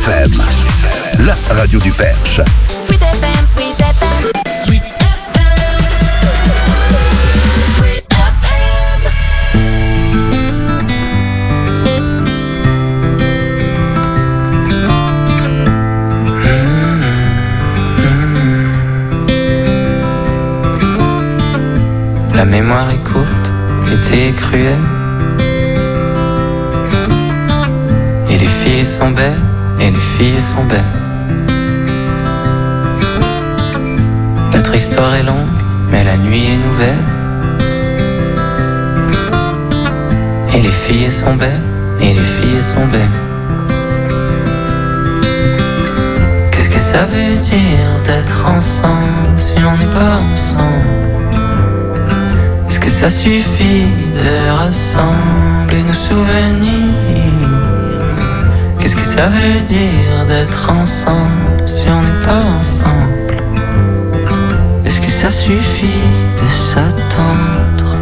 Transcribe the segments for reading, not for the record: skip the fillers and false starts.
FM, la radio du Perche. Sweet FM, Sweet FM, Sweet La mémoire est courte, l'été est cruel. Et les filles sont belles, et les filles sont belles. Notre histoire est longue, mais la nuit est nouvelle. Et les filles sont belles, et les filles sont belles. Qu'est-ce que ça veut dire d'être ensemble si on n'est pas ensemble? Est-ce que ça suffit de rassembler nos souvenirs? Qu'est-ce que ça veut dire d'être ensemble si on n'est pas ensemble? Est-ce que ça suffit de s'attendre?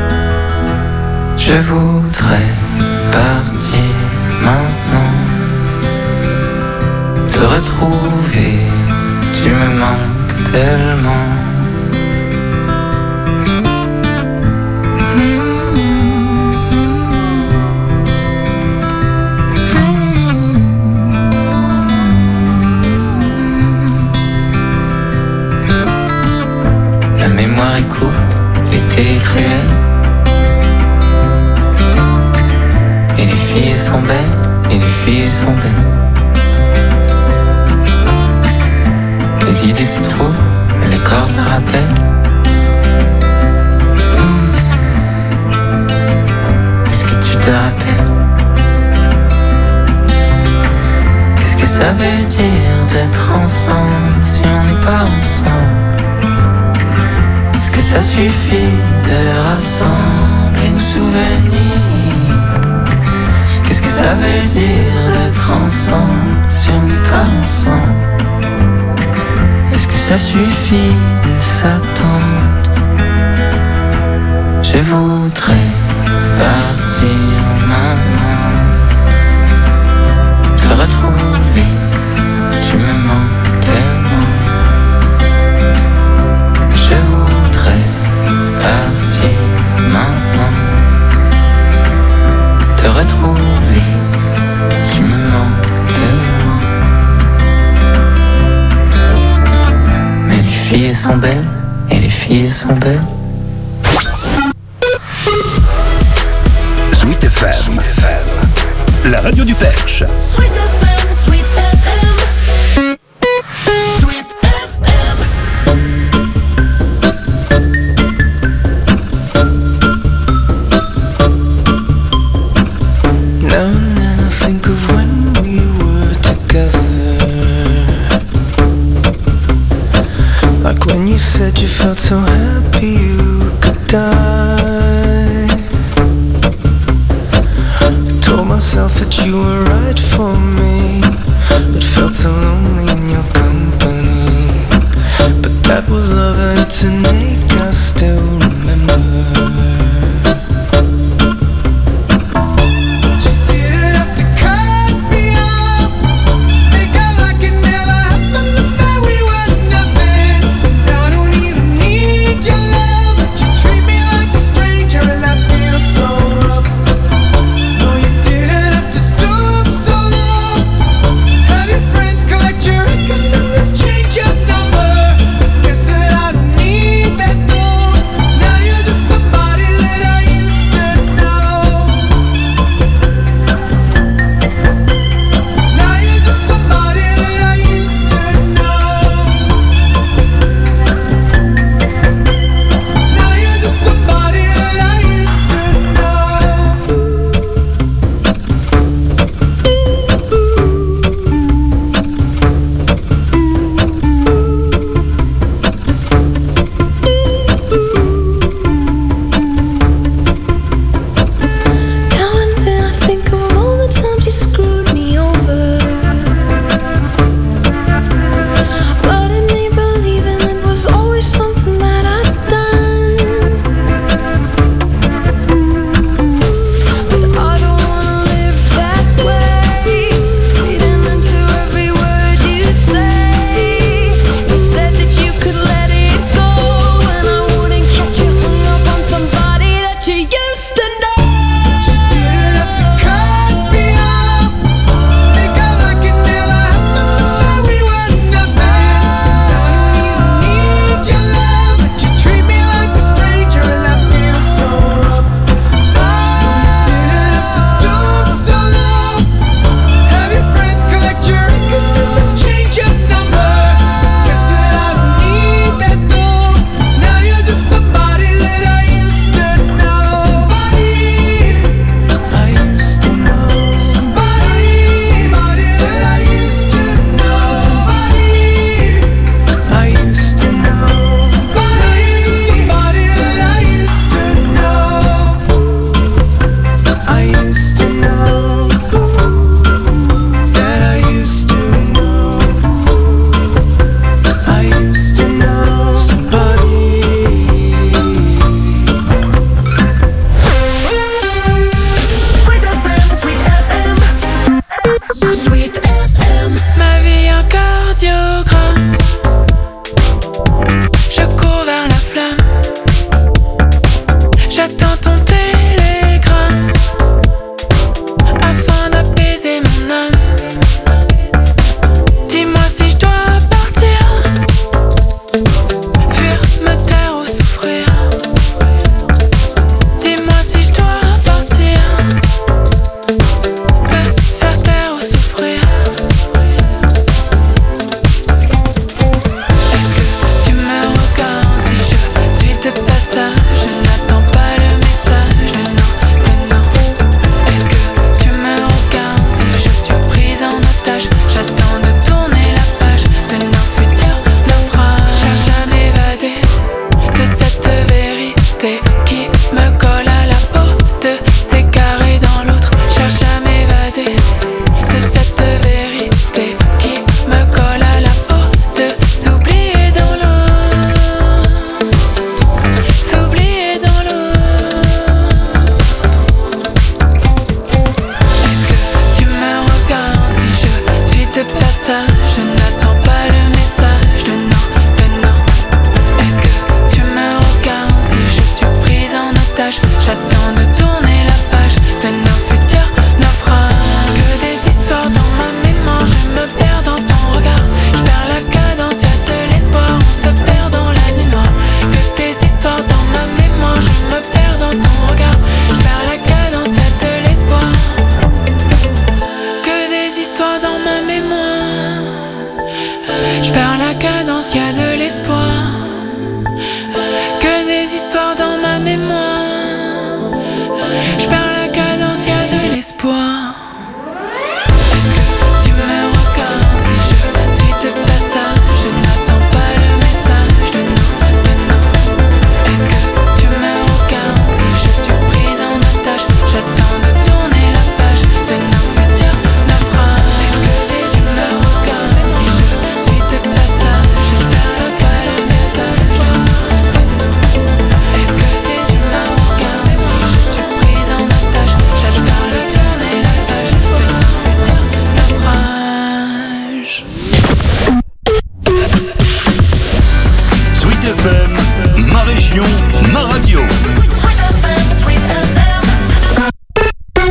Je voudrais partir maintenant, te retrouver, tu me manques tellement. La mémoire est courte, l'été est cruel. Et les filles sont belles, et les filles sont belles. Les idées se trouvent, mais les corps se rappellent. Est-ce que tu te rappelles? Qu'est-ce que ça veut dire d'être ensemble si on n'est pas ensemble? Est-ce que ça suffit de rassembler nos souvenirs? Qu'est-ce que ça veut dire d'être ensemble si on n'est pas ensemble? Est-ce que ça suffit de s'attendre? Je voudrais partir maintenant, te retrouver, tu me manques tellement. Je voudrais partir maintenant, te retrouver, tu me manques tellement. Mais les filles sont belles, et les filles sont belles. Sweet FM, la radio du Perche. Sweet FM, Sweet FM, Sweet FM. Now and then I think of when we were together, like when you said you felt so happy you could die. I told myself that you were right for me, but felt so lonely in your company. But that was love and it's innate, I still remember. Change your number. Guess that I don't need that.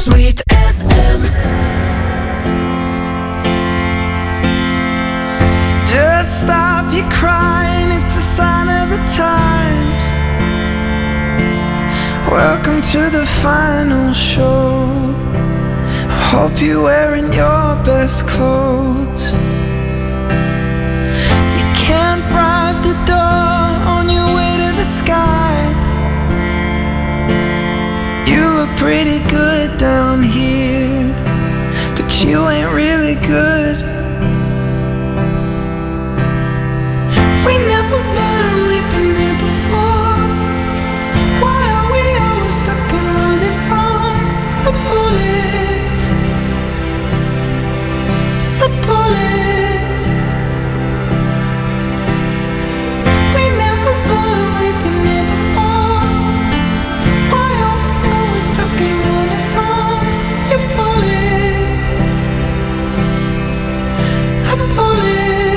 Sweet FM. Just stop your crying, it's a sign of the times. Welcome to the final show. I hope you're wearing your best clothes. You can't bribe the door on your way to the sky. You look pretty good down here, but you ain't really good. We never learned, we've been here before. Why are we always stuck and running from the bullets? The bullets. We never learned, we've been here before. Why are we always stuck and running from your bullets? The bullets.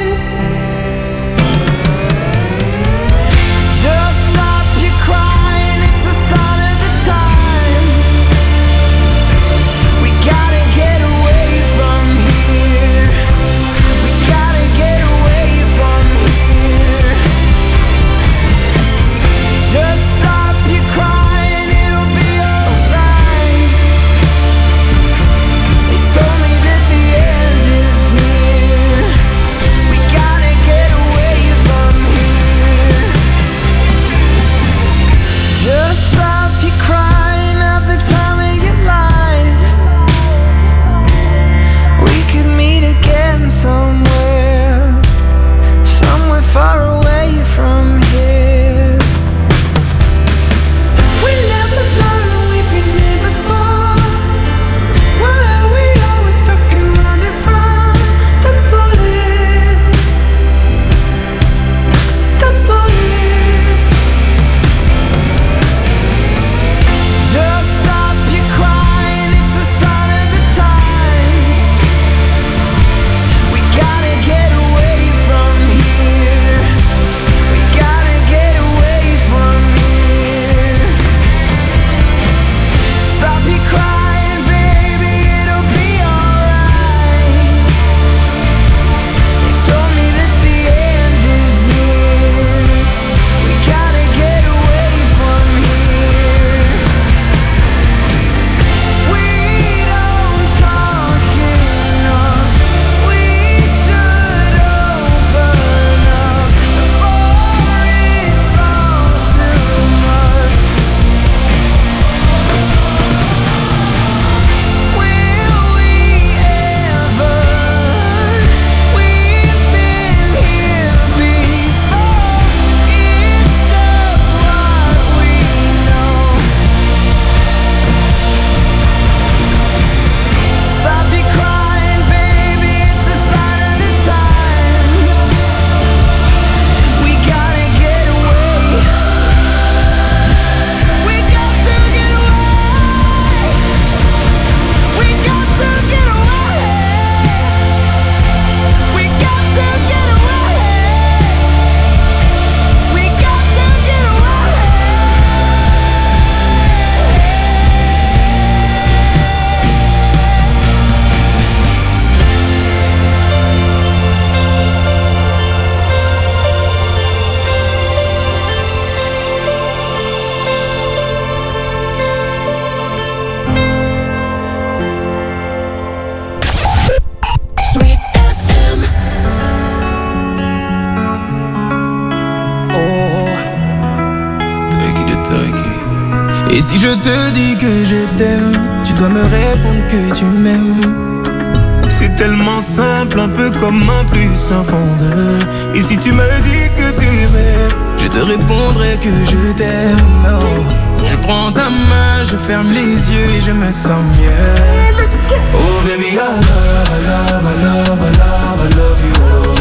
Et si je te dis que je t'aime, tu dois me répondre que tu m'aimes. C'est tellement simple, un peu comme un plus un fond de. Et si tu me dis que tu m'aimes, je te répondrai que je t'aime. Non. Je prends ta main, je ferme les yeux et je me sens mieux. Oh baby, I love, I love, I love, I love, I love you.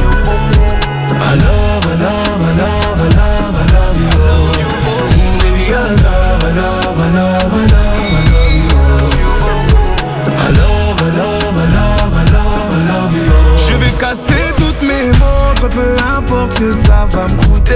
I love, I love, I love, I love, I love you. Baby, I love, I love, I love, I love, I love you. I love, I love, I love, I love, I love you. Je vais casser toutes mes montres, peu importe ce que ça va me coûter.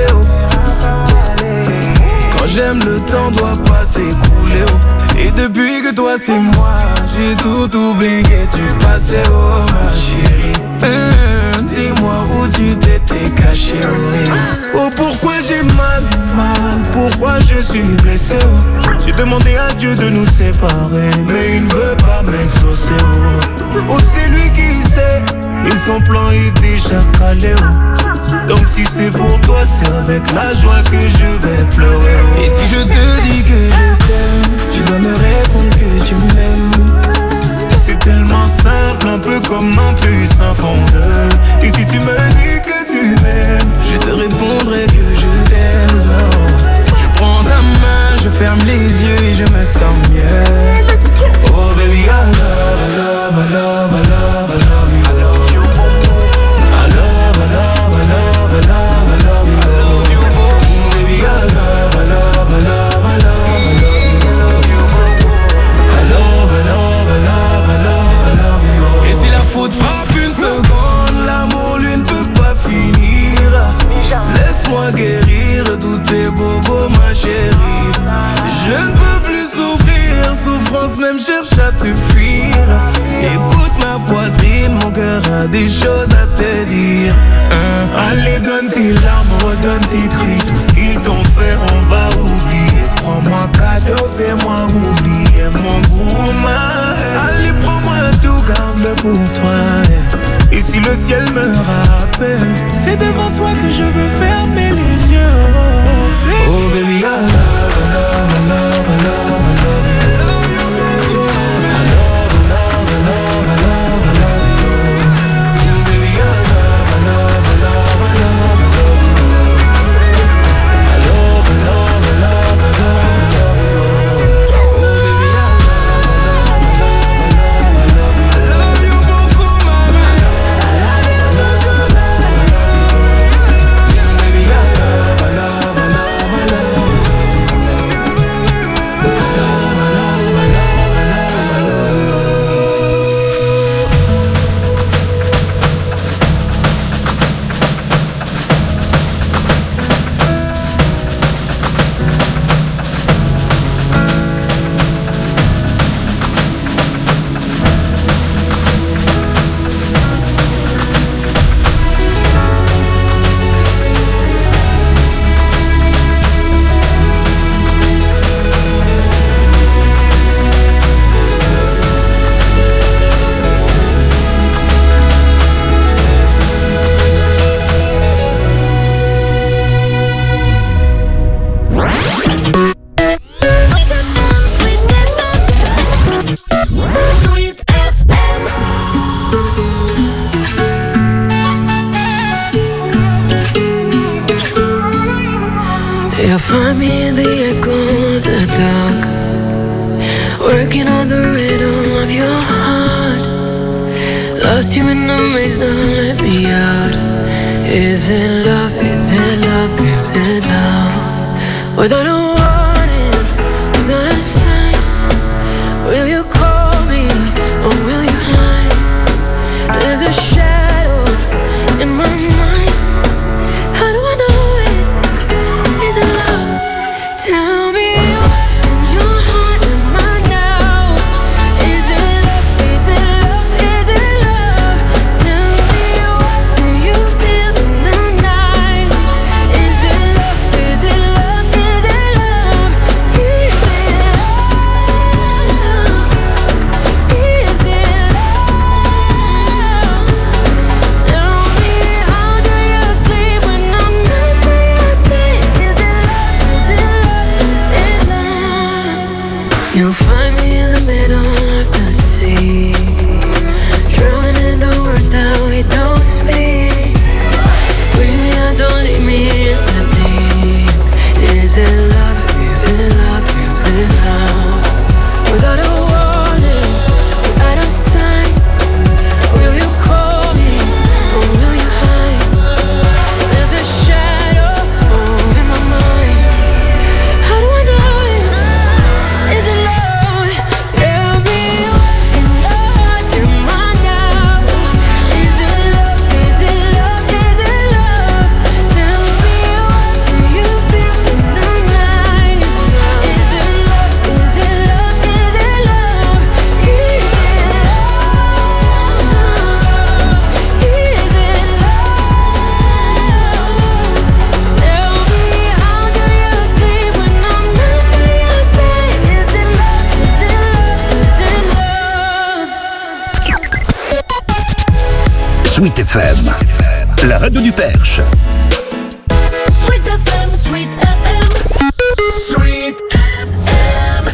Quand j'aime, le temps doit pas s'écouler. Et depuis que toi c'est moi, j'ai tout oublié, tu passais oh ma chérie. Dis-moi où tu t'étais caché, oh pourquoi j'ai mal, pourquoi je suis blessé, oh. J'ai demandé à Dieu de nous séparer, mais il ne veut pas m'exaucer, oh c'est lui qui sait, et son plan est déjà calé, oh. Donc si c'est pour toi, c'est avec la joie que je vais pleurer, oh. Et si je te dis que je t'aime, tu dois me répondre que tu m'aimes. C'est tellement simple, un peu comme un puissant fondeur. Et si tu me dis que tu m'aimes, je te répondrai que je t'aime. Je prends ta main, je ferme les yeux et je me sens mieux. Oh baby, I love, I love, I love, I love, I love you. I love you. I love, I love, I love, I love, I love you. I love you. Baby, I love, I love, I love, I love, I love you. I love, I love, I love, I love you. Et si la faute frappe une seconde, l'amour lui ne peut pas finir. Laisse-moi guérir tous tes bobos, ma chérie. Je ne peux plus souffrir, souffrance même cherche à te fuir. Écoute ma poitrine, mon cœur a des choses à te dire. Allez, donne tes larmes, redonne tes cris. Tout ce qu'ils t'ont fait, on va oublier. Prends-moi cadeau, fais-moi oublier mon gourmand. Allez, prends-moi tout, garde-le pour toi. Et si le ciel me rappelle, c'est devant toi que je veux fermer les yeux. Oh baby, I love, I love, I love, I love, I love you. I love, I love, I love, I love, I love you. Baby, I love, I love, I love, I love, I love you. I love, I love, I love, I love, I love you. Oh baby, I love, I love, I love, I love, I love you. I love you beaucoup, mama. I love, I love, I love, I love you. Baby, I love, I love, I love, I love you. Sweet FM. You'll find me in the echo of the dark, working on the rhythm of your heart. Lost you in the maze, now let me out. Is it love, is it love, is it love? Without a warning, without a sign, will you call me or will you hide? There's a shadow in my mind. How do I know it? Is it love? Tell me what in your heart am I now? Is it love? Is it love? Is it love? Tell me what do you feel in the night? Is it love? Is it love? Is it love? Sweet FM, la radio du Perche. Sweet FM, Sweet FM, Sweet FM.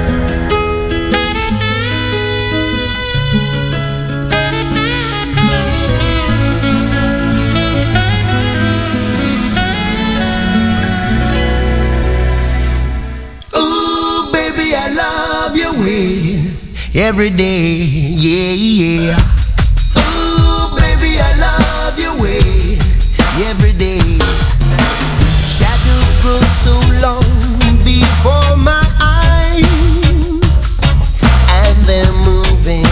Ooh, baby, I love your way every day, yeah, yeah. Ooh, baby, I love your way every day. Shadows grow so long before my eyes, and they're moving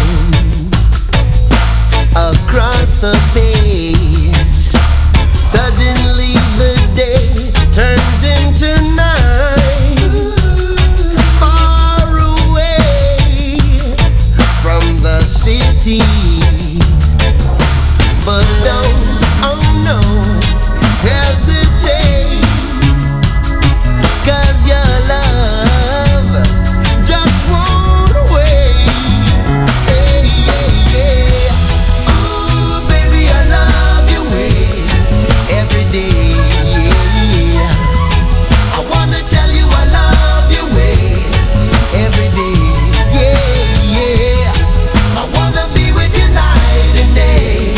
across the page. Suddenly the day turns into night, far away from the city. But don't, oh no, hesitate, 'cause your love just won't wait. Hey, yeah, yeah. Ooh, baby, I love your way every day, yeah. I wanna tell you I love your way every day, yeah, yeah. I wanna be with you night and day.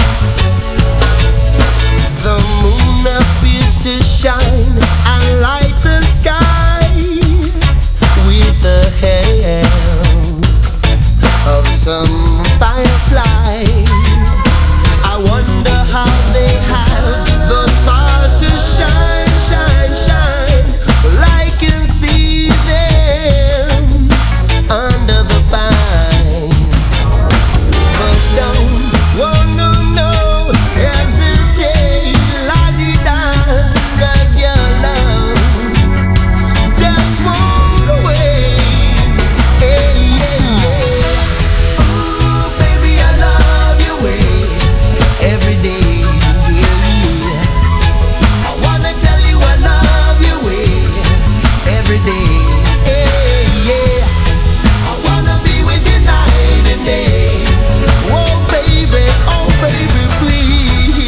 The moon appears to shine and light the sky with the help of some firefly. I wonder how they have the power to shine, shine, shine. Well, I can see them under the pine. But don't, oh no, no, hesitate, la-di-da, 'cause your love just won't wait. Hey, yeah, yeah. Ooh, baby, I love your way every day, yeah. I wanna tell you I love your way every day, yeah. I wanna be with you night and day. Oh baby, please.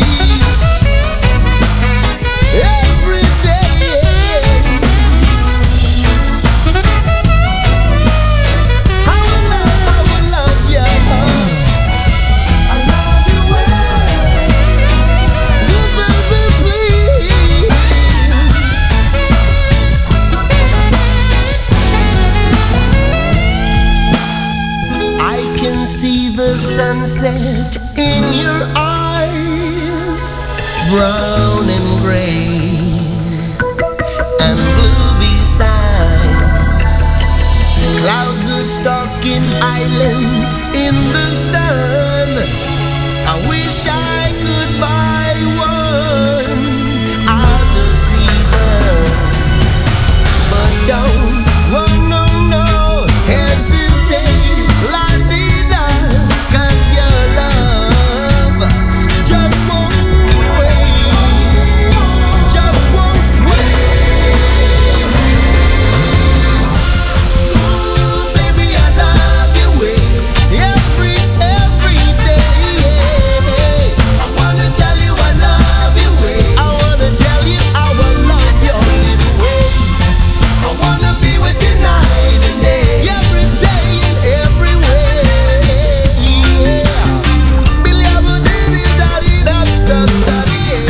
Every day. I will love you. I love you well. Oh baby, please. I can see the sunset in your eyes, brown and gray and blue besides. Clouds are stalking islands in the sun. I wish I could buy one out of season. But don't, oh no, no, hesitate, la-di-da, 'cause your love just won't wait, just won't wait. Ooh, baby, I love your way every day, yeah. I wanna tell you I love your way. I wanna tell you I will love your little ways. I wanna be with you night and day, every day and every way, yeah. Billy, I'm a daddy, that's yeah.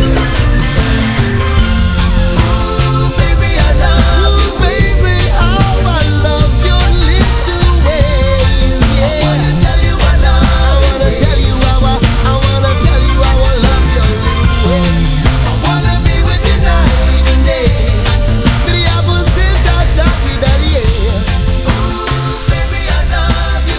Ooh, baby, I love you, baby, how I love your little ways, yeah. I wanna tell you I love, I wanna tell you I wanna tell you I will love your little ways. I wanna be with you night and day. Billy, I'm a daddy, yeah. Ooh, baby, I love you.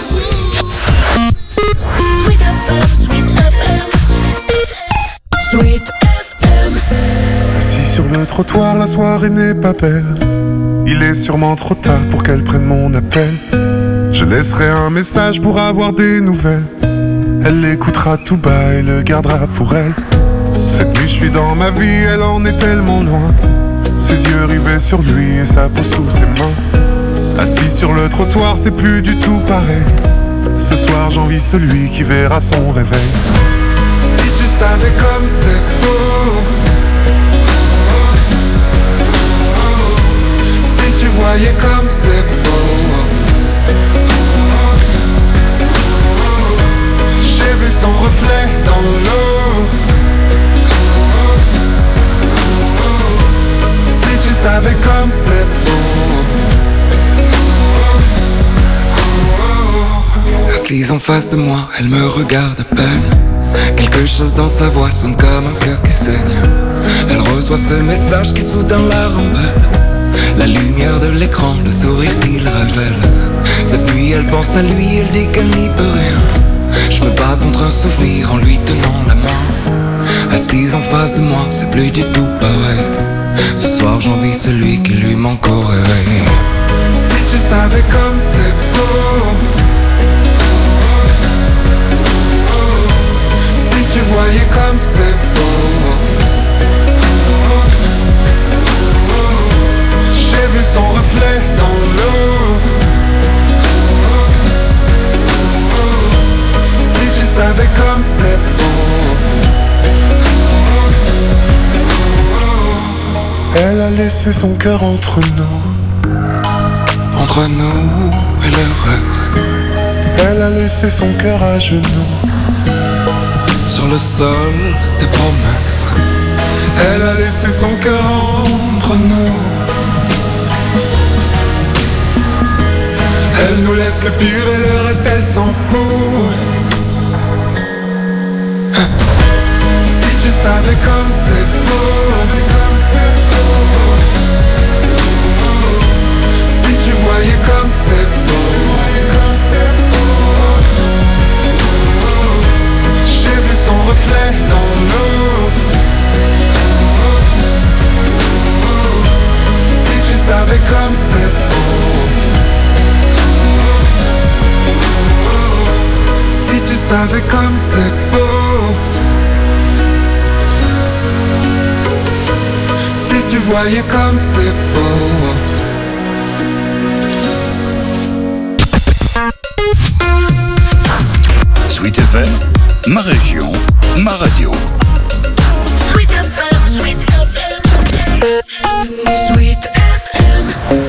Sweet FM, Sweet FM, Sweet FM. Assis sur le trottoir, la soirée n'est pas belle. Il est sûrement trop tard pour qu'elle prenne mon appel. Je laisserai un message pour avoir des nouvelles. Elle l'écoutera tout bas et le gardera pour elle. Cette nuit je suis dans ma vie, elle en est tellement loin. Ses yeux rivés sur lui et sa peau sous ses mains. Assis sur le trottoir, c'est plus du tout pareil. Ce soir j'envie celui qui verra son réveil. savais comme c'est beau. Si tu voyais comme c'est beau. J'ai vu son reflet dans l'eau. Si tu savais comme c'est beau. Assise en face de moi, elle me regarde à peine. Quelque chose dans sa voix sonne comme un cœur qui saigne. Elle reçoit ce message qui soudain la rend belle. La lumière de l'écran, le sourire qu'il révèle. Cette nuit elle pense à lui, elle dit qu'elle n'y peut rien. Je me bats contre un souvenir en lui tenant la main. Assise en face de moi, c'est plus du tout pareil. Ce soir j'envie celui qui lui manque au réveil. Si tu savais comme c'est beau. Si tu voyais comme c'est beau. J'ai vu son reflet dans l'eau. Si tu savais comme c'est beau. Elle a laissé son cœur entre nous. Entre nous et le reste. Elle a laissé son cœur à genoux. Sur le sol des promesses. Elle a laissé son cœur entre nous. Elle nous laisse le pire et le reste elle s'en fout. Si tu savais comme c'est beau. Si tu voyais comme c'est beau. J'ai vu son reflet dans l'eau. Si tu savais comme c'est beau. Si tu savais comme c'est beau. Si tu voyais comme c'est beau. Sweet FM, ma région, ma radio. Sweet FM, Sweet FM, Sweet FM.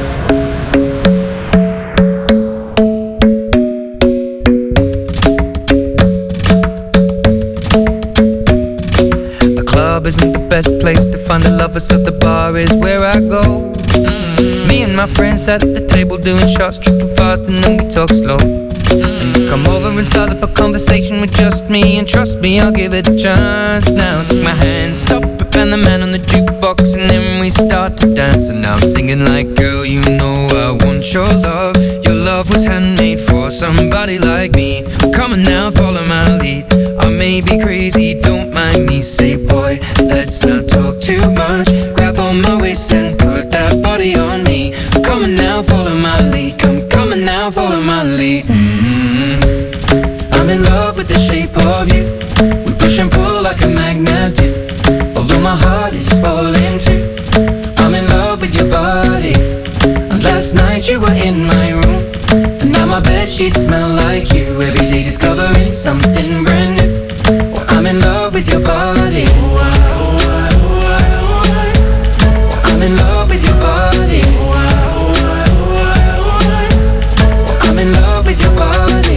The club isn't the best place to find a lover, so the bar is where I go. Me and my friends sat at the table doing shots, tripping fast, and then we talk slow. And you come over and start up a conversation with just me, and trust me, I'll give it a chance. Now take my hand, stop it, and the man on the jukebox, and then we start to dance. And now I'm singing like, girl, you know I want your love. Your love was handmade for somebody like me. Come on now, follow my lead. I may be crazy, don't mind me. Say, boy, let's not talk too much. Grab on my waist and put that body on me. Come on now, follow my lead. Come on now, follow my lead. I'm in love with the shape of you. We push and pull like a magnet do. Although my heart is falling too. I'm in love with your body. And last night you were in my room. And now my bedsheets smell like you. Every day discovering something brand new. Well, I'm in love with your body. I'm in love with your body. I'm in love with your body.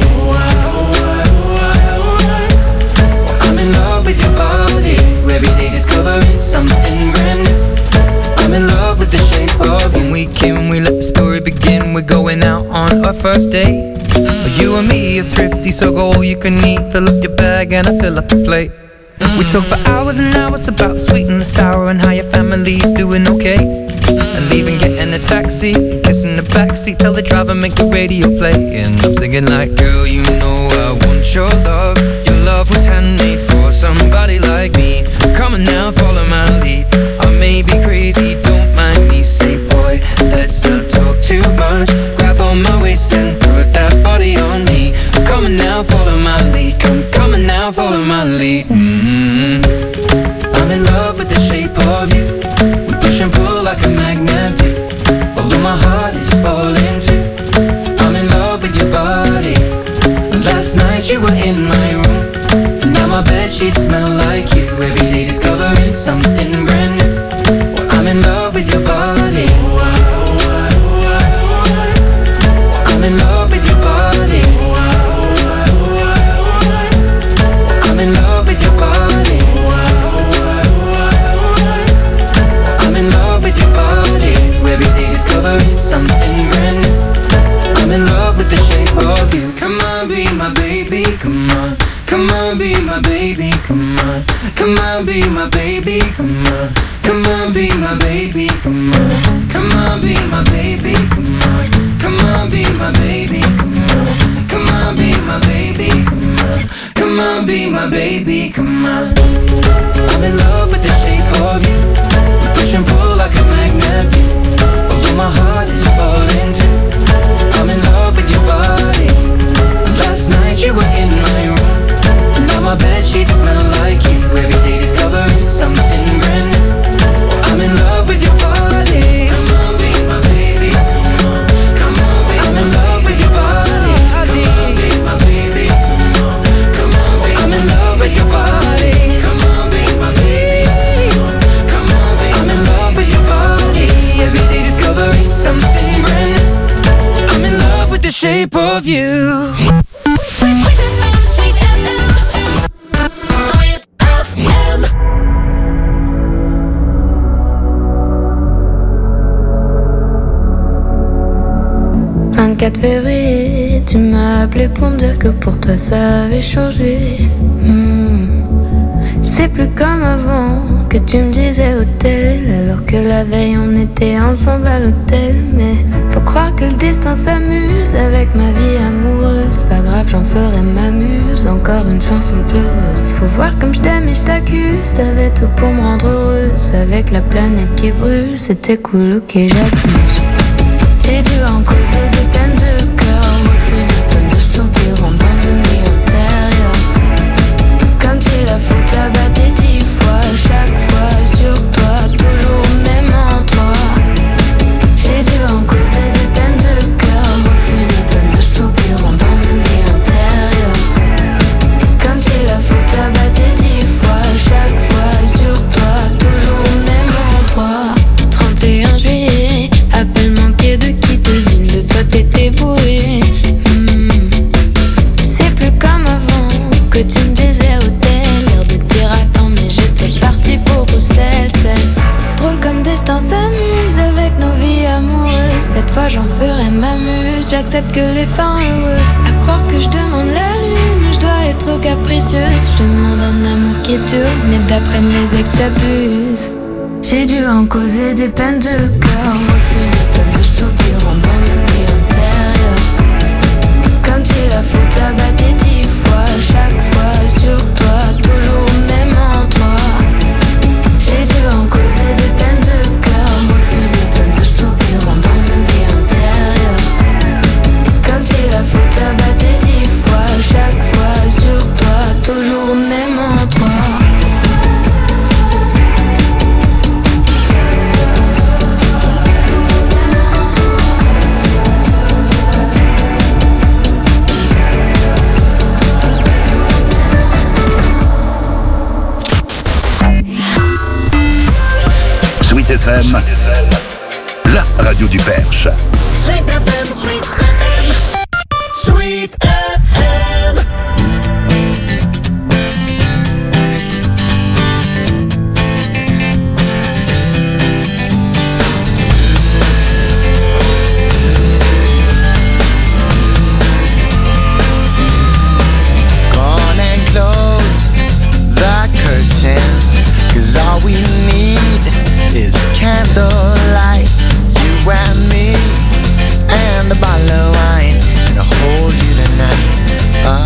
I'm in love with your body. Every day discovering something brand new. I'm in love with the shape of you. When we came and we let the story begin, we're going out on our first date. You and me are thrifty, so go all you can eat. Fill up your bag and I fill up the plate. We talk for hours and hours about the sweet and the sour and how your family's doing okay. And leaving, getting a taxi, kissing the backseat, tell the driver make the radio play. And I'm singing like, girl, you know I want your love. Your love was handmade for somebody like me. Come on now, follow my lead. I may be crazy, don't mind me. Say, boy, let's not talk too much. Grab on my waist and put that body on me. Come on now, follow my lead. Come on now, follow my lead. I'm in love with the shape of you. We push and pull like a magnet do. Although my heart is falling too. I'm in love with your body. Last night you were in my room. And now my my bedsheets smell like you. Every day discovering something brand new. Well, I'm in love with your body. I'm in love with your body. I'm in love with your body. I'm in love with your body. Every day discovering something brand new. I'm in love with the shape of you. Come on, be my baby, come on. Come on, be my baby, come on. Come on, be my baby, come on. Come on, be my baby, come on. Come on, be my baby, come on. Come on, be my baby, come on. Come on, be my baby, come on. Come on, be my baby, come on. I'm in love with the shape of you. We push and pull like a magnet do. Although my heart is falling too. I'm in love with your body. Last night you were in my room. Now my bedsheets smell like you. Every day discovering something brand new. I'm in love with your body. Come on, be my baby. Come on, come on, be I'm in love with your body. Come on, be my baby. Come on, come on, be I'm in love with your body. Come on, be my baby. Come on, be I'm in love with your body. Every day discovering something brand new. I'm in love with the shape of you. Le 24 février, tu m'as appelé pour me dire que pour toi ça avait changé. C'est plus comme avant que tu me disais hôtel, alors que la veille on était ensemble à l'hôtel. Mais faut croire que le destin s'amuse avec ma vie amoureuse. Pas grave, j'en ferai ma muse, encore une chanson pleureuse. Faut voir comme je t'aime et je t'accuse, t'avais tout pour me rendre heureuse. Avec la planète qui brûle, c'était cool, ok j'abuse. J'ai dû en causer des peines de cœur, refuser de me soupirant dans une vie antérieure. Comme si la faute abattait 10 fois, chaque fois sur toi, toujours au même endroit. J'ai dû en causer des peines de cœur, refuser de me soupirant dans une vie antérieure. Comme si la faute abattait 10 fois, chaque fois sur toi, toujours au même endroit. 31 juillet, appel manqué de qui devine, de toi t'étais bourré. C'est plus comme avant que tu me disais hôtel, l'air de dire attends mais j'étais partie pour Bruxelles. C'est drôle comme destin s'amuse avec nos vies amoureuses. Cette fois j'en ferai ma muse, j'accepte que les fins heureuses. À croire que je demande la lune, je dois être capricieuse. Je demande un amour qui dure, mais d'après mes ex j'abuse. J'ai dû en causer des peines de cœur, refuser de me soupirant dans une vie antérieure. Comme si la faute abattait 10 fois, chaque fois sur toi, toujours au même endroit. J'ai dû en causer des peines de cœur, refuser de me soupirant dans une vie antérieure. Comme si la faute abattait 10 fois, chaque fois sur toi, toujours au même endroit. Sweet FM, la radio du Perche. Sweet FM, Sweet FM, Sweet FM. Gone and close the curtains, 'cause all we need is candlelight, you and me, and a bottle of wine, and I'll hold you tonight.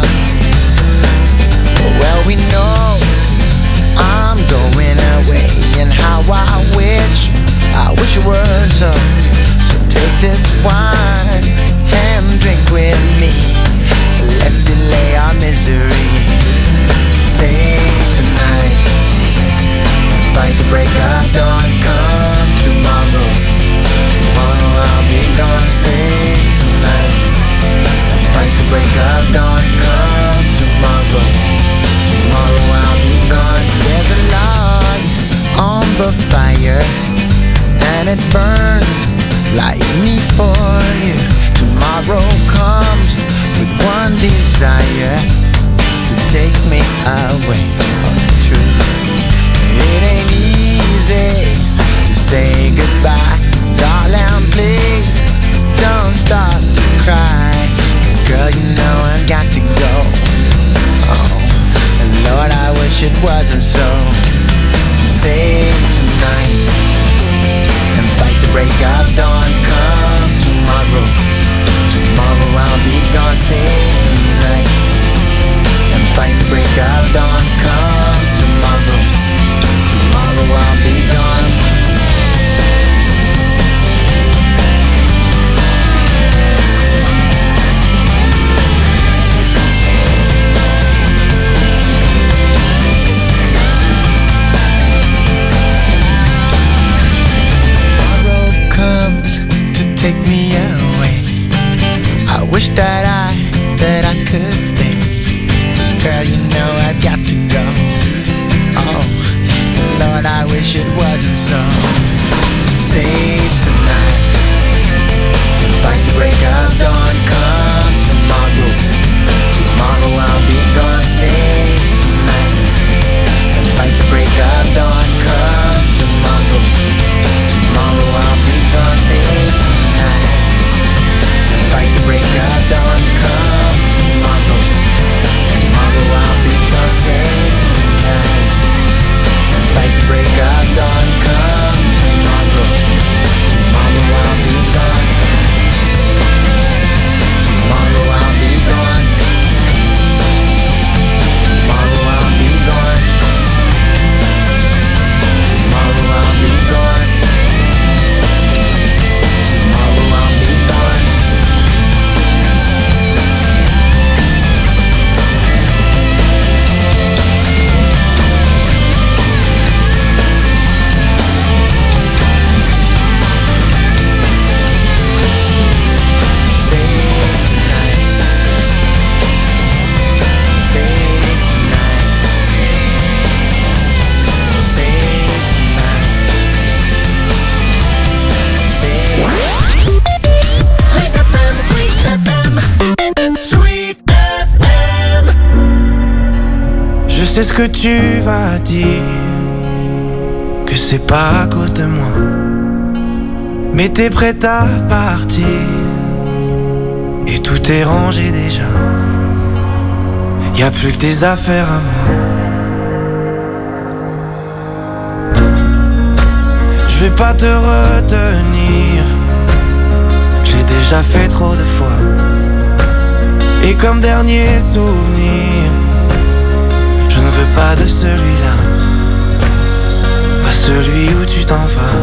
Well, we know I'm going away, and how I wish you were so. So take this wine and drink with me. Let's delay our misery. Say tonight, fight the break of dawn. Come tomorrow, tomorrow I'll be gone. Say tonight, fight the break of dawn. Come tomorrow, tomorrow the fire, and it burns like me for you. Tomorrow comes with one desire, to take me away. Oh, it's true. It ain't easy to say goodbye, darling, please don't start to cry. 'Cause girl, you know I've got to go. Oh, and Lord, I wish it wasn't so. Save tonight and fight the break of dawn. Come tomorrow, tomorrow I'll be gone. Save tonight and fight the break of dawn. Come tomorrow, tomorrow I'll be gone. Take me away. I wish that I could stay. Girl, you know I've got to go. Oh, Lord, I wish it wasn't so. Save tonight and fight the break of dawn. Come tomorrow, tomorrow I'll be gone. Save tonight and fight the break of dawn. Come tomorrow, tomorrow I'll be gone. Save fight the break of dawn. Come tomorrow, tomorrow I'll be gone. Save tonight and fight the break of dawn. Come tomorrow, tomorrow I'll be gone. Tomorrow I'll be gone. Tomorrow I'll be gone. Tomorrow I'll be gone. Tomorrow I'll be gone. C'est ce que tu vas dire, que c'est pas à cause de moi, mais t'es prête à partir, et tout est rangé déjà. Y'a plus que tes affaires à moi. Je vais pas te retenir, j'ai déjà fait trop de fois. Et comme dernier souvenir, je ne veux pas de celui-là, pas celui où tu t'en vas.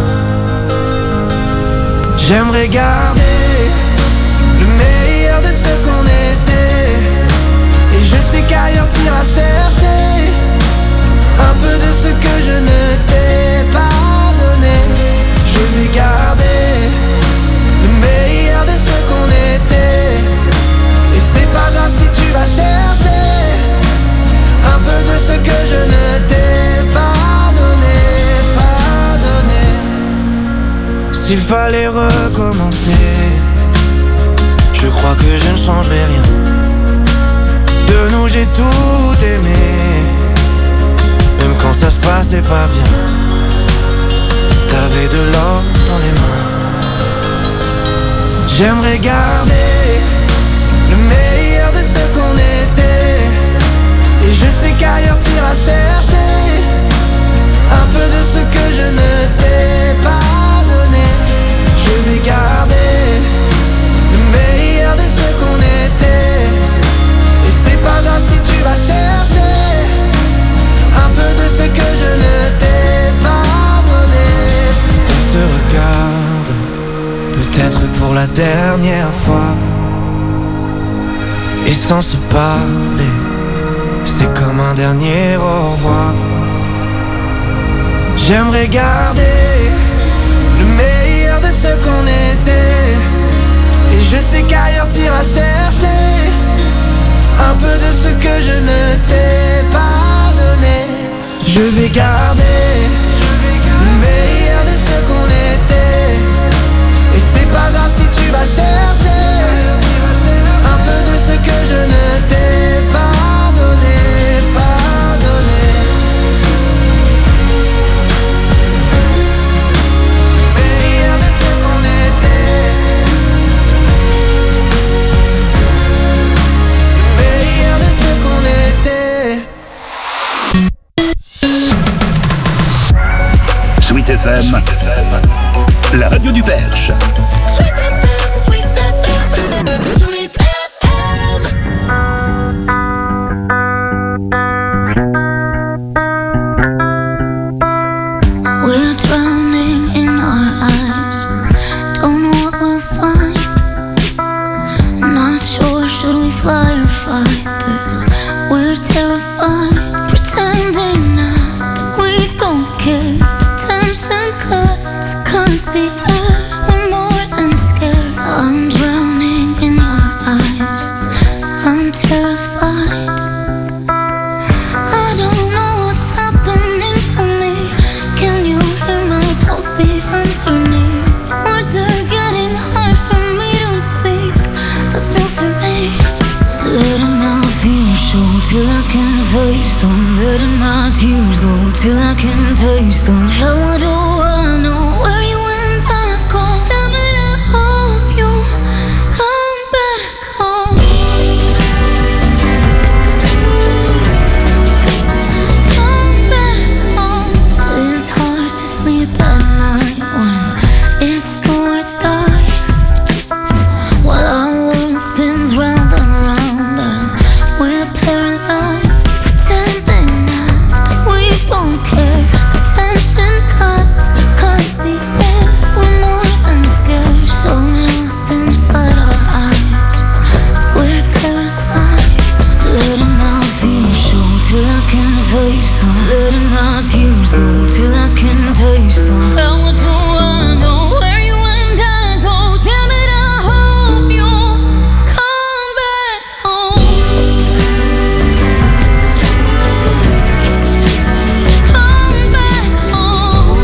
J'aimerais garder le meilleur de ce qu'on était, et je sais qu'ailleurs t'iras chercher un peu de ce que je ne t'ai pas donné. Je vais garder le meilleur de ce qu'on était, et c'est pas grave si tu vas chercher un peu de ce que je ne t'ai pas donné, pas donné. S'il fallait recommencer, je crois que je ne changerai rien. De nous j'ai tout aimé, même quand ça se passait pas bien. T'avais de l'or dans les mains. J'aimerais garder le meilleur de ce qu'on était, et je sais qu'ailleurs t'iras chercher un peu de ce que je ne t'ai pas donné. Je vais garder le meilleur de ce qu'on était, et c'est pas grave si tu vas chercher un peu de ce que je ne t'ai pas donné. On se regarde, peut-être pour la dernière fois, et sans se parler, c'est comme un dernier au revoir. J'aimerais garder le meilleur de ce qu'on était, et je sais qu'ailleurs t'iras chercher un peu de ce que je ne t'ai pas donné. Je vais garder le La radio du Perche. Sweet FM, Sweet FM, Sweet FM. We're drowning in our eyes, don't know what we'll find. Not sure, should we fly or fight this? We're terrified, pretending now that we don't care. Tension cuts the air, we're more than scared. I'm drowning in your eyes, I'm terrified. I don't know what's happening to me. Can you hear my pulse beat underneath? Words are getting hard for me to speak. That's new for me. Letting my fears show till I can face them. Letting my tears go till I can taste them. How do I know where you and I go? Damn it, I hope you come back home. Come back home. It's hard to sleep at night when it's do or die. While our world spins round and round and we're paralyzed, pretending now that we don't care. But tension cuts the air, we're more than scared. So lost inside our eyes, we're terrified. Letting my fears show till I can face them. Letting my tears go till I can taste them. How do I know where you and I go? Damn it, I hope you come back home. Come back home.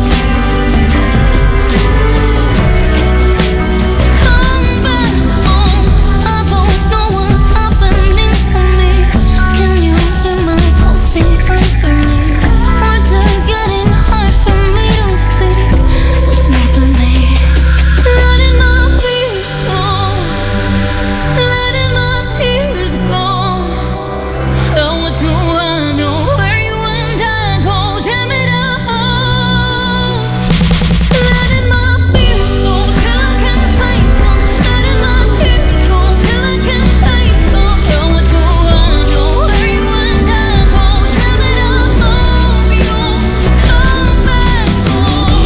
Come back home. I don't know what's happening to me. Can you hear my pulse beat underneath? Words are getting hard for me to speak. That's new for me. Letting my fears show, letting my tears go. How do I know where you and I go? Damn it, I hope. Letting my fears show till I can face them. Letting my tears go till I can taste them. How do I know where you and I go? Damn it, I hope you come back home.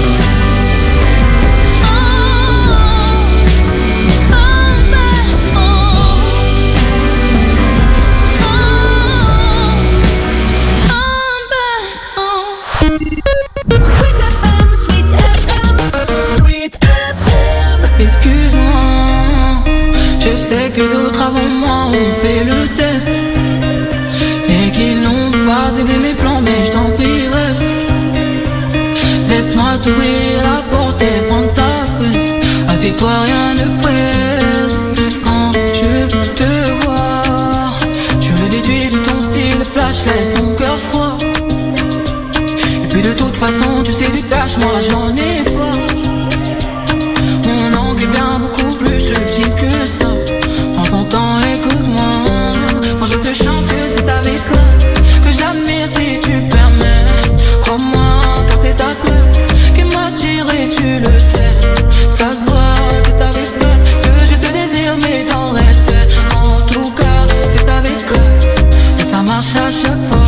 Come back home. Come back home. Sweet FM, Sweet FM, Sweet FM. Excuse-moi, je sais que d'autres avant moi ont fait le test et qu'ils n'ont pas aidé mes plans, mais je t'en prie reste. Laisse-moi t'ouvrir la porte et prendre ta fesse. Assieds-toi, rien ne presse. Quand je te vois, je le déduis de ton style flash, laisse ton cœur froid. Et puis de toute façon, tu sais du cash, moi j'en ai pas. Mon angle est bien beaucoup plus subtil que ça. Prends ton temps, écoute-moi. Quand je te chante, c'est avec classe que j'admire si tu permets. Crois-moi, car c'est ta classe qui m'attire et tu le sais. Ça se voit, c'est avec classe que je te désire, mais dans le respect. En tout cas, c'est avec classe et ça marche à chaque fois.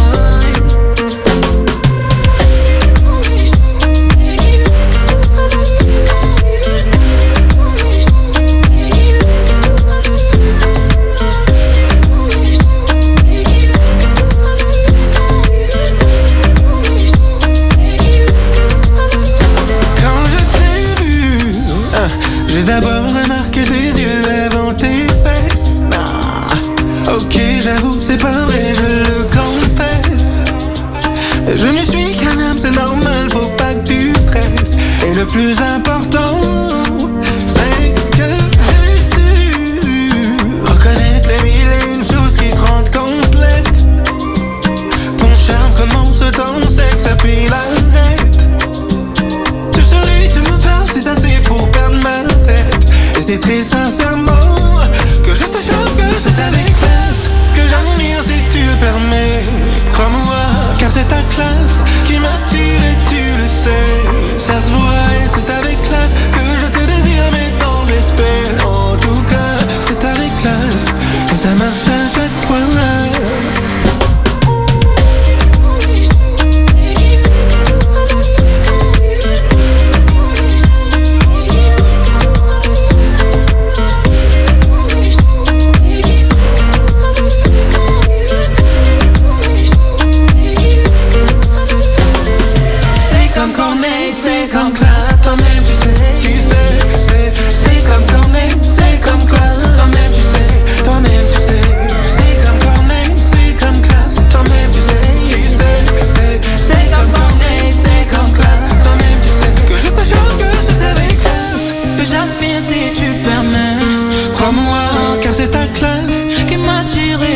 Quand je t'ai vu, j'ai d'abord remarqué tes yeux avant tes fesses. Ok, j'avoue, c'est pas vrai, je le confesse. Je ne suis qu'un homme, c'est normal, faut pas que tu stresses. Et le plus important, c'est que j'ai su reconnaître les mille et une choses qui te rendent complète. Ton charme commence dans ton sexe, puis l'arrête. Tu souris, tu me parles, c'est assez pour perdre ma tête. Et c'est très sincèrement que je te chante, que c'est avec classe que j'admire si tu le permets. Crois-moi, car c'est ta classe qui m'attire et tu le sais.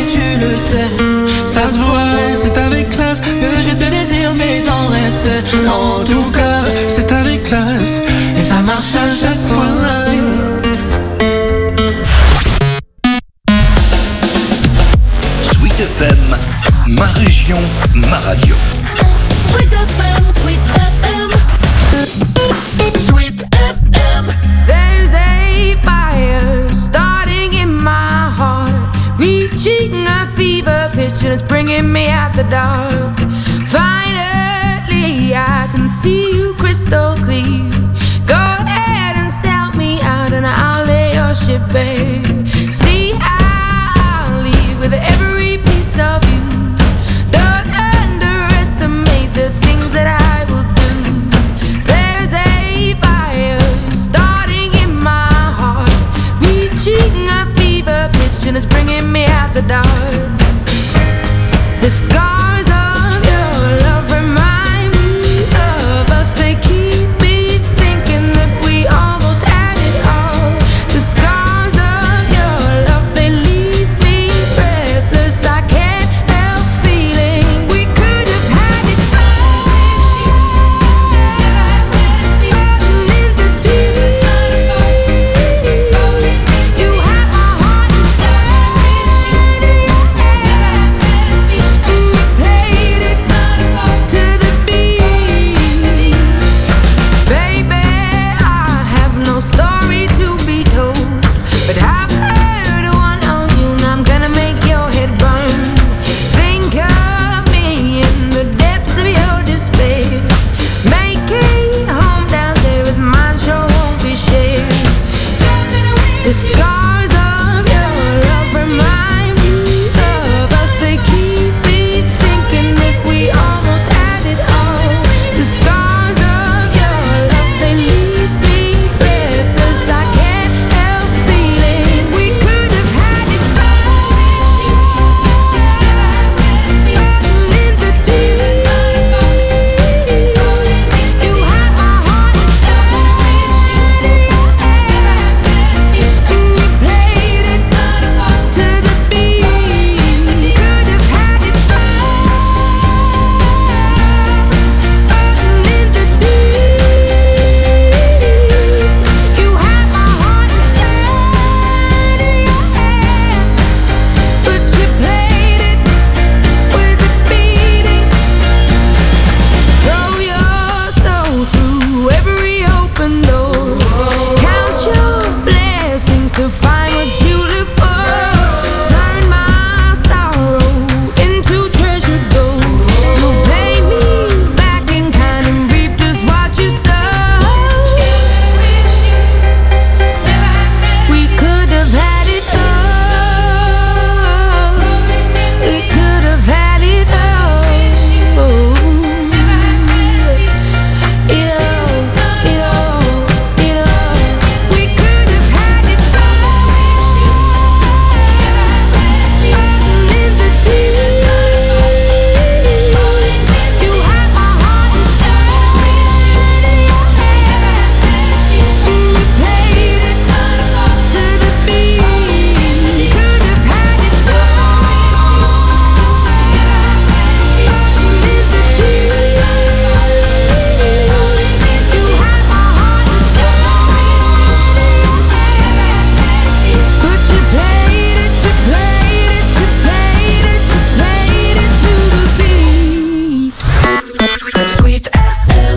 et tu le sais. Ça se voit, c'est avec classe que je te désire, mais dans le respect. En tout cas, c'est avec classe et ça marche à chaque fois. Sweet FM, ma région, ma radio. Sweet FM, Sweet FM, Sweet FM. There's a fire starting in my heart, reaching a fever pitch and it's bringing me out the dark. Finally, I can see you crystal clear. Go ahead and sell me out and I'll lay your ship bare. See, I'll leave with every piece of you. Don't underestimate the things that I will do. There's a fire starting in my heart, reaching a fever pitch and it's bringing me out the dark. The scars of your love remind me of us. They keep me thinking that we almost had it all. The scars of your love, they leave me breathless. I can't help feeling we could have had it all. Rotten in the deep. You have my heart inside of your hand, and you played it to the beat. Baby, I have no story to be told, but I've heard one on you and I'm gonna make your head burn. Think of me in the depths of your despair. Make a home down there as mine sure won't be shared. The scars of your love remind me of us. They keep me thinking that we almost had it all. The scars of your love, they leave me breathless. I can't help feeling we could have had it all. Rotten in the deep. You have my heart inside of your hand, and you played it to the beat. Could have had it all. Rotten in the deep. You have my heart inside of your hand, but you played it with a beating. Throw your soul through every open door. Count your blessings to find what you look for. Turn my sorrow into treasure gold. You'll pay me back in kind and reap just what you sow. We could have had it all. We could have had it all. It all. We could have had it all. Rotten in the deep. You have my heart inside of your hand, and you played it to the beat. Could have had it all. Rotten in the deep. You have my heart inside of your hand, but you played it to the beat. Sweet FM.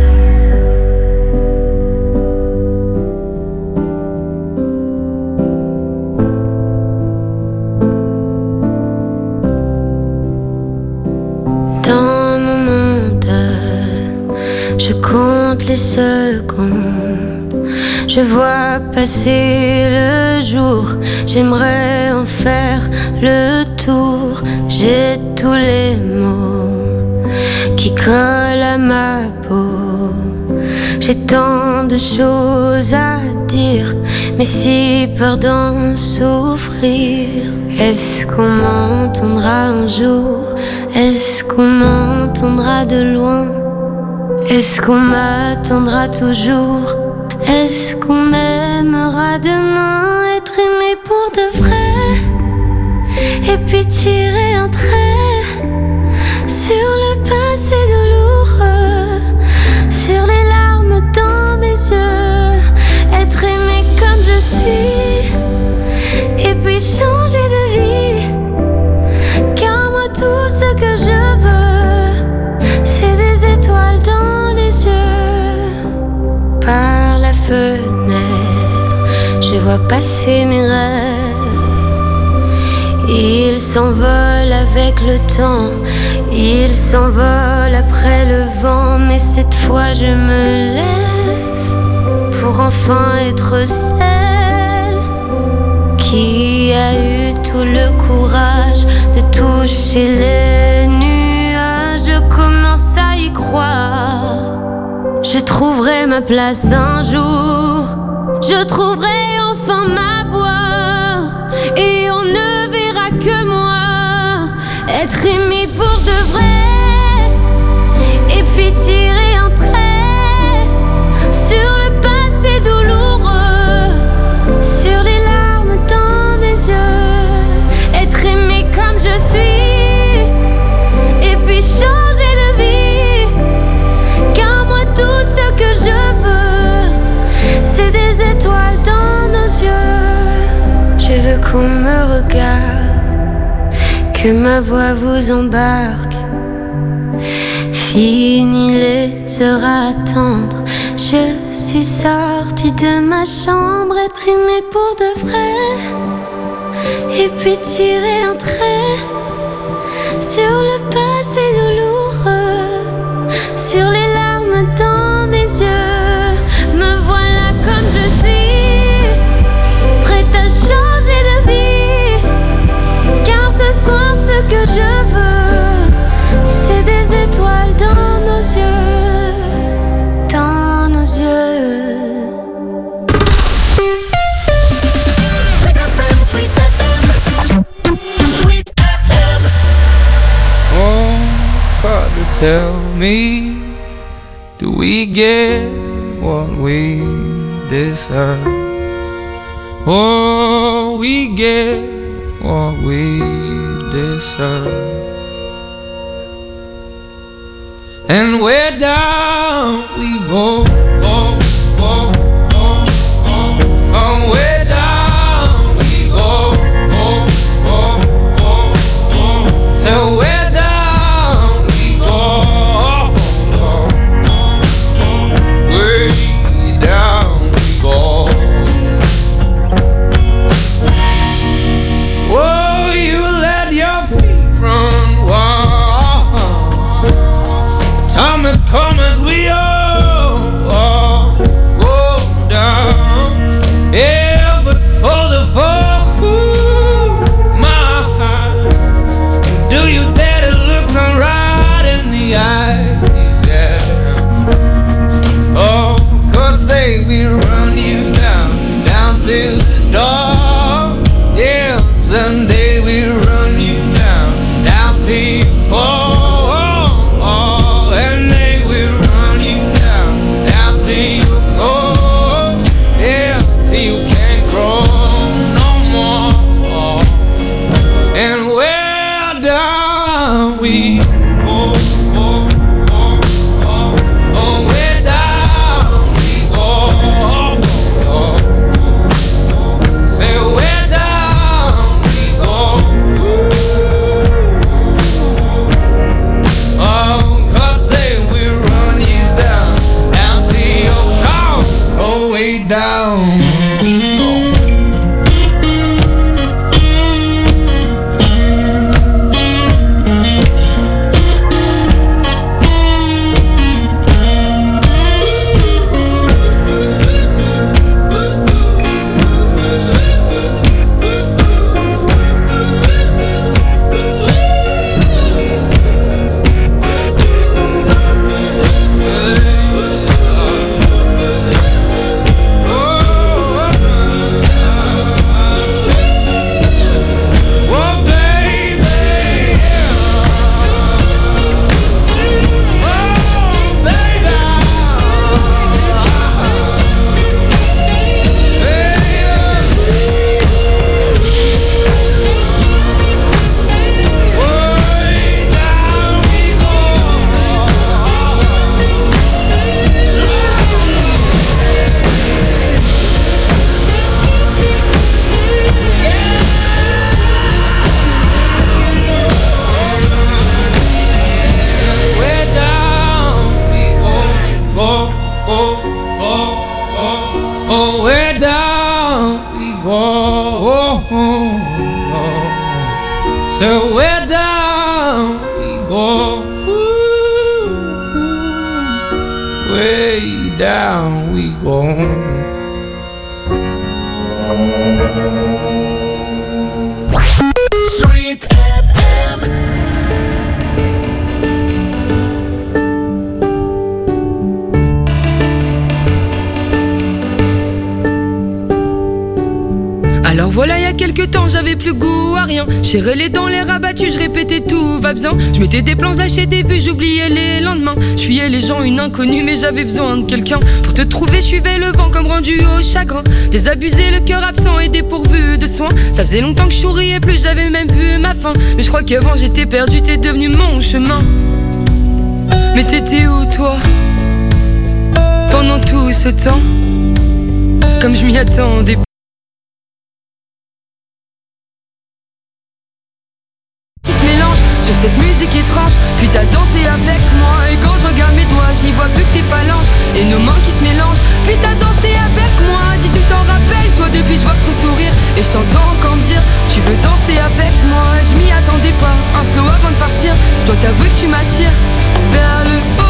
Dans mon mental, je compte les secondes. Je vois passer le jour. J'aimerais en faire le tour. J'ai tous les mots qui collent à ma peau. J'ai tant de choses à dire, mais si peur d'en souffrir. Est-ce qu'on m'entendra un jour? Est-ce qu'on m'entendra de loin? Est-ce qu'on m'attendra toujours? Est-ce qu'on m'aimera demain? Être aimé pour de vrai, et puis tirer un trait sur le passé douloureux, sur les larmes dans mes yeux, être aimé comme je suis, et puis changer de vie. Car moi tout ce que je veux, c'est des étoiles dans les yeux. Par la fenêtre, je vois passer mes rêves. Ils s'envolent avec le temps, ils s'envolent après le vent. Mais cette fois je me lève pour enfin être celle qui a eu tout le courage de toucher les nuages. Je commence à y croire, je trouverai ma place un jour, je trouverai enfin ma voie, et on ne verra que moi, être aimé pour de vrai, et puis tirer un trait sur le passé douloureux, sur les larmes dans mes yeux, être aimé comme je suis, et puis changer de vie. Car moi tout ce que je veux, c'est des étoiles dans nos yeux. Je veux qu'on me regarde, que ma voix vous embarque. Fini les heures à attendre, je suis sortie de ma chambre, être aimée pour de vrai, et puis tirer un trait sur le passé douloureux, sur les larmes dans mes yeux. Me voilà comme je suis, prête à changer de vie. Car ce soir ce que je veux, c'est des étoiles dans nos yeux, dans nos yeux. Sweet FM, Sweet FM, Sweet FM. Oh, Father, tell me, do we get what we deserve? Oh, we get what we deserve. And where down we go, oh, oh, oh, oh, oh, where down we go, oh, oh, oh, oh. So where down we go, oh, oh, oh, oh. Way down we go. Oh, you let your feet run wild. Time has come as we all So way down we go, way down we go. Sweet FM. Alors voilà, il y a quelques temps, j'avais plus goût à rien. Serrais les dents, les rabattus, je répétais tout va bien. Je mettais des plans, lâchais des vues, j'oubliais les lendemains. Je fuyais les gens, une inconnue, mais j'avais besoin de quelqu'un. Pour te trouver, je suivais le vent comme rendu au chagrin. Désabusé, le cœur absent et dépourvu de soins. Ça faisait longtemps que je souriais plus, j'avais même vu ma fin. Mais je crois qu'avant j'étais perdu, t'es devenu mon chemin. Mais t'étais où toi pendant tout ce temps? Comme je m'y attendais. Cette musique étrange, puis t'as dansé avec moi. Et quand je regarde mes doigts, je n'y vois plus que tes phalanges et nos mains qui se mélangent. Puis t'as dansé avec moi, dis tu t'en rappelles. Toi depuis je vois ton sourire et je t'entends encore me dire tu veux danser avec moi. Je m'y attendais pas, un slow avant de partir. Je dois t'avouer que tu m'attires vers le haut.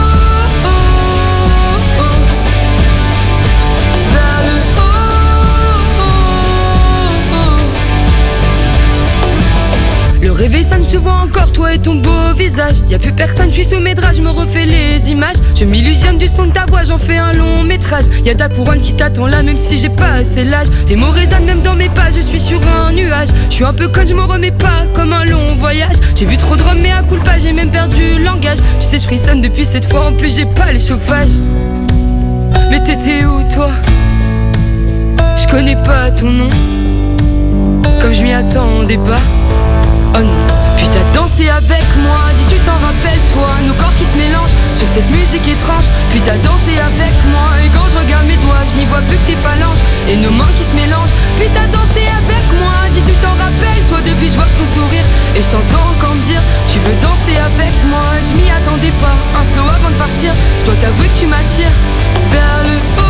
Le réveil sonne, je te vois encore, toi et ton beau visage. Y'a plus personne, je suis sous mes draps, je me refais les images. Je m'illusionne du son de ta voix, j'en fais un long métrage. Y'a ta couronne qui t'attend là, même si j'ai pas assez l'âge. Tes mots résonnent même dans mes pas, je suis sur un nuage. Je suis un peu conne, je me remets pas comme un long voyage. J'ai bu trop de rhum, mais à coup pas, j'ai même perdu le langage. Tu sais, je frissonne depuis cette fois, en plus j'ai pas le chauffage. Mais t'étais où toi? Je connais pas ton nom, comme je m'y attendais pas. Oh non, puis t'as dansé avec moi, dis tu t'en rappelles toi, nos corps qui se mélangent sur cette musique étrange. Puis t'as dansé avec moi, et quand je regarde mes doigts, je n'y vois plus que tes phalanges et nos mains qui se mélangent. Puis t'as dansé avec moi, dis tu t'en rappelles, toi depuis je vois ton sourire et je t'entends encore me dire tu veux danser avec moi. Je m'y attendais pas, un slow avant de partir. Je dois t'avouer que tu m'attires vers le haut.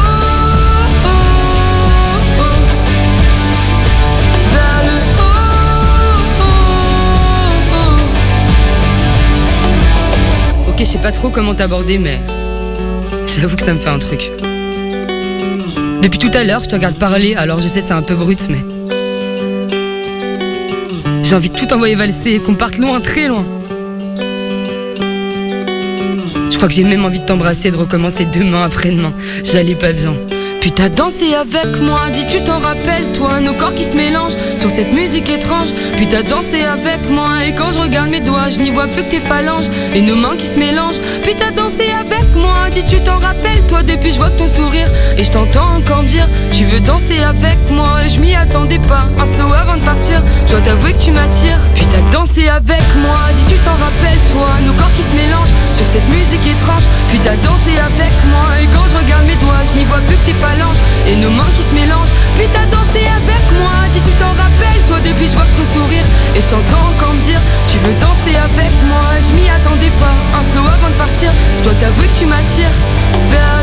Je sais pas trop comment t'aborder, mais j'avoue que ça me fait un truc. Depuis tout à l'heure, je te regarde parler, alors je sais c'est un peu brut, mais j'ai envie de tout envoyer valser et qu'on parte loin, très loin. Je crois que j'ai même envie de t'embrasser et de recommencer demain après-demain. J'allais pas bien. Puis t'as dansé avec moi, dis tu t'en rappelles toi, nos corps qui se mélangent sur cette musique étrange. Puis t'as dansé avec moi, et quand je regarde mes doigts, je n'y vois plus que tes phalanges et nos mains qui se mélangent. Puis t'as dansé avec moi, dis tu t'en rappelles toi, depuis je vois ton sourire et je t'entends encore me dire tu veux danser avec moi. Et je m'y attendais pas, un slow avant de partir. Je dois t'avouer que tu m'attires. Puis t'as dansé avec moi, dis tu t'en rappelles toi, nos corps qui se mélangent sur cette musique étrange. Puis t'as dansé avec moi, et quand je regarde mes doigts, je n'y vois plus que tes phalanges et nos mains qui se mélangent. Puis t'as dansé avec moi, dis tu t'en rappelles, toi depuis je vois ton sourire et je t'entends encore me dire tu veux danser avec moi. Je m'y attendais pas, un slow avant de partir. Je dois t'avouer que tu m'attires vers